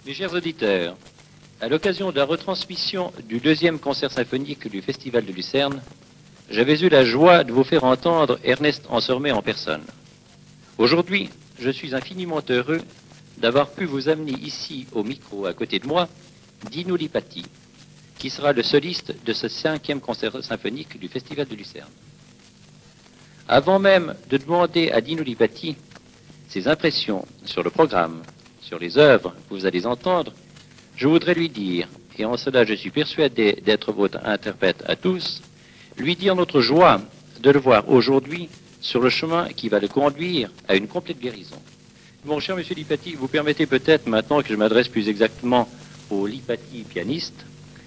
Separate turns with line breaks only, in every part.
Mes chers auditeurs, à l'occasion de la retransmission du deuxième concert symphonique du Festival de Lucerne, j'avais eu la joie de vous faire entendre Ernest Ansermet en personne. Aujourd'hui, je suis infiniment heureux d'avoir pu vous amener ici au micro à côté de moi Dino Lipatti, qui sera le soliste de ce 5e concert symphonique du Festival de Lucerne. Avant même de demander à Dino Lipatti ses impressions sur le programme, sur les œuvres que vous allez entendre, je voudrais lui dire, et en cela je suis persuadé d'être votre interprète à tous, lui dire notre joie de le voir aujourd'hui sur le chemin qui va le conduire à une complète guérison. Mon cher monsieur Lipatti, vous permettez peut-être maintenant que je m'adresse plus exactement au Lipatti pianiste,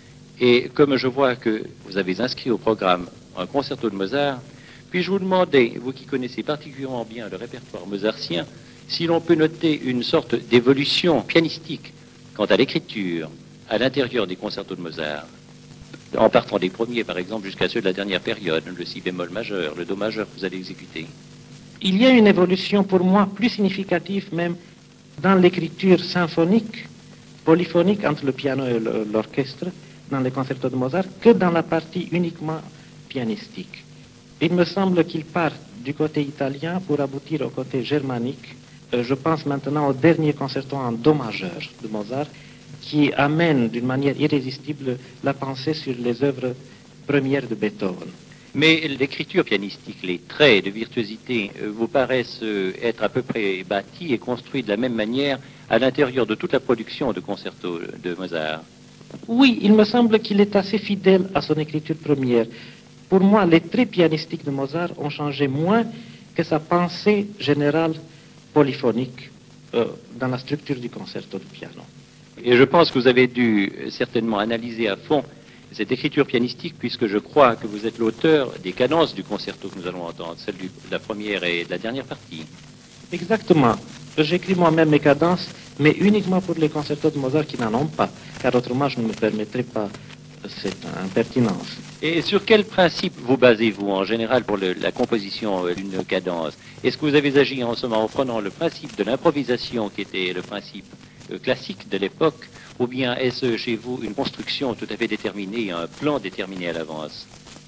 et comme je vois que vous avez inscrit au programme un concerto de Mozart, puis-je vous demander, vous qui connaissez particulièrement bien le répertoire mozartien, si l'on peut noter une sorte d'évolution pianistique quant à l'écriture à l'intérieur des concertos de Mozart, en partant des premiers par exemple jusqu'à ceux de la dernière période, le si bémol majeur, le do majeur que vous allez exécuter.
Il y a une évolution pour moi plus significative même dans l'écriture symphonique, polyphonique entre le piano et l'orchestre dans les concertos de Mozart que dans la partie uniquement pianistique. Il me semble qu'il part du côté italien pour aboutir au côté germanique. Je pense maintenant au dernier concerto en do majeur de Mozart qui amène d'une manière irrésistible la pensée sur les œuvres premières de Beethoven.
Mais l'écriture pianistique, les traits de virtuosité vous paraissent être à peu près bâtis et construits de la même manière à l'intérieur de toute la production de concertos de Mozart.
Oui, il me semble qu'il est assez fidèle à son écriture première. Pour moi, les traits pianistiques de Mozart ont changé moins que sa pensée générale polyphonique dans la structure du concerto de piano.
Et je pense que vous avez dû certainement analyser à fond cette écriture pianistique, puisque je crois que vous êtes l'auteur des cadences du concerto que nous allons entendre, celle de la première et de la dernière partie.
Exactement. J'écris moi-même mes cadences, mais uniquement pour les concertos de Mozart qui n'en ont pas, car autrement je ne me permettrais pas cette impertinence.
Et sur quel principe vous basez-vous en général pour la composition d'une cadence? Est-ce que vous avez agi en ce moment en prenant le principe de l'improvisation qui était le principe classique de l'époque, ou bien est-ce chez vous une construction tout à fait déterminée, un plan déterminé à l'avance?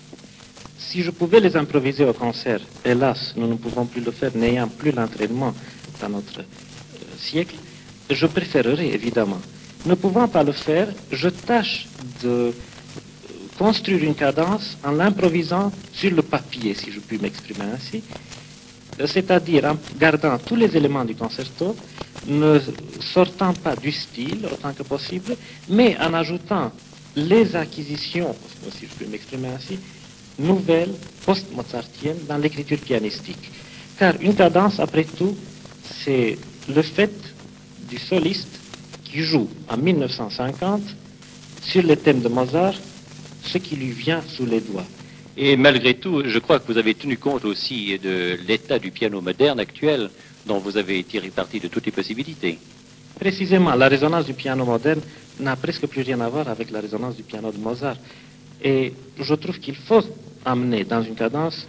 Si je pouvais les improviser au concert, hélas, nous ne pouvons plus le faire, n'ayant plus l'entraînement dans notre siècle, je préférerais évidemment. Ne pouvant pas le faire, je tâche de construire une cadence en l'improvisant sur le papier, si je puis m'exprimer ainsi, c'est-à-dire en gardant tous les éléments du concerto, ne sortant pas du style autant que possible, mais en ajoutant les acquisitions, si je puis m'exprimer ainsi, nouvelles, post-mozartiennes dans l'écriture pianistique. Car une cadence, après tout, c'est le fait du soliste qui joue en 1950 sur les thèmes de Mozart, ce qui lui vient sous les doigts.
Et malgré tout, je crois que vous avez tenu compte aussi de l'état du piano moderne actuel, dont vous avez tiré parti de toutes les possibilités.
Précisément, la résonance du piano moderne n'a presque plus rien à voir avec la résonance du piano de Mozart. Et je trouve qu'il faut amener dans une cadence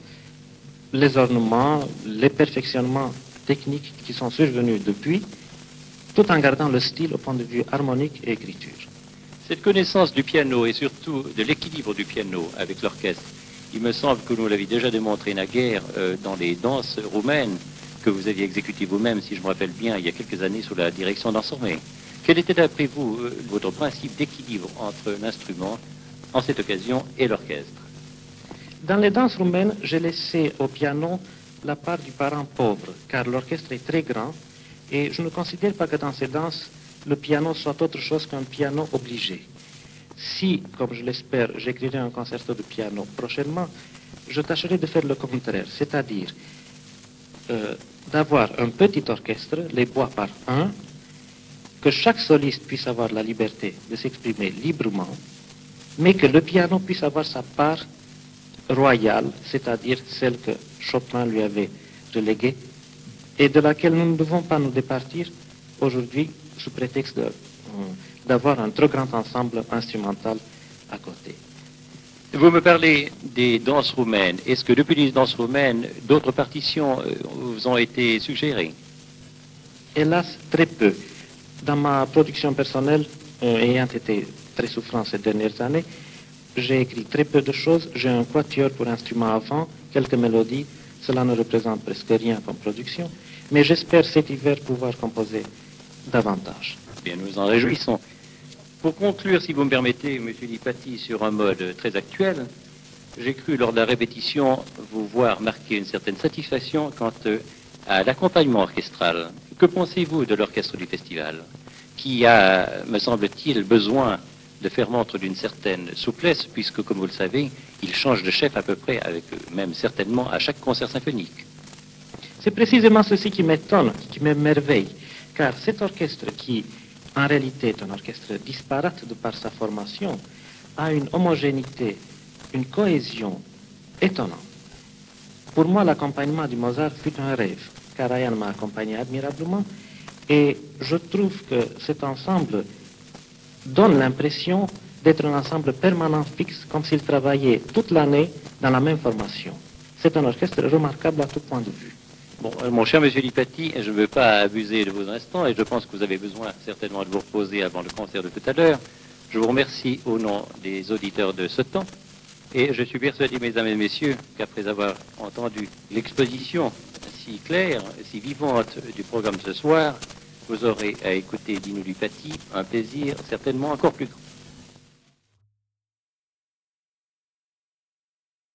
les ornements, les perfectionnements techniques qui sont survenus depuis, tout en gardant le style au point de vue harmonique et écriture.
Cette connaissance du piano et surtout de l'équilibre du piano avec l'orchestre, il me semble que vous l'avez déjà démontré naguère dans les danses roumaines que vous aviez exécutées vous-même, si je me rappelle bien, il y a quelques années sous la direction d'Ansermet. Quel était d'après vous votre principe d'équilibre entre l'instrument, en cette occasion, et l'orchestre?
Dans les danses roumaines, j'ai laissé au piano la part du parent pauvre, car l'orchestre est très grand, et je ne considère pas que dans ces danses, le piano soit autre chose qu'un piano obligé. Si, comme je l'espère, j'écrirai un concerto de piano prochainement, je tâcherai de faire le contraire, c'est-à-dire d'avoir un petit orchestre, les bois par un, que chaque soliste puisse avoir la liberté de s'exprimer librement, mais que le piano puisse avoir sa part royale, c'est-à-dire celle que Chopin lui avait reléguée, et de laquelle nous ne devons pas nous départir aujourd'hui sous prétexte d'avoir un trop grand ensemble instrumental à côté.
Vous me parlez des danses roumaines. Est-ce que depuis les danses roumaines, d'autres partitions vous ont été suggérées?
Hélas, très peu. Dans ma production personnelle, ayant été très souffrant ces dernières années, j'ai écrit très peu de choses. J'ai un quatuor pour instruments à vent, quelques mélodies. Cela ne représente presque rien comme production. Mais j'espère cet hiver pouvoir composer davantage.
Bien, nous en réjouissons. Pour conclure, si vous me permettez, M. Lipati, sur un mode très actuel, j'ai cru lors de la répétition vous voir marquer une certaine satisfaction quant à l'accompagnement orchestral. Que pensez-vous de l'orchestre du festival, qui a, me semble-t-il, besoin de faire montre d'une certaine souplesse, puisque, comme vous le savez, il change de chef à peu près, avec même certainement à chaque concert symphonique.
C'est précisément ceci qui m'étonne, qui m'émerveille, car cet orchestre qui, en réalité, est un orchestre disparate de par sa formation, a une homogénéité, une cohésion étonnante. Pour moi, l'accompagnement du Mozart fut un rêve. Karajan m'a accompagné admirablement, et je trouve que cet ensemble donne l'impression d'être un ensemble permanent fixe, comme s'il travaillait toute l'année dans la même formation. C'est un orchestre remarquable à tout point de vue.
Bon, mon cher Monsieur Lipati, je ne veux pas abuser de vos instants, et je pense que vous avez besoin certainement de vous reposer avant le concert de tout à l'heure. Je vous remercie au nom des auditeurs de ce temps, et je suis persuadé, mesdames et messieurs, qu'après avoir entendu l'exposition si claire, si vivante du programme ce soir, vous aurez à écouter Dino Lipati un plaisir certainement encore plus grand.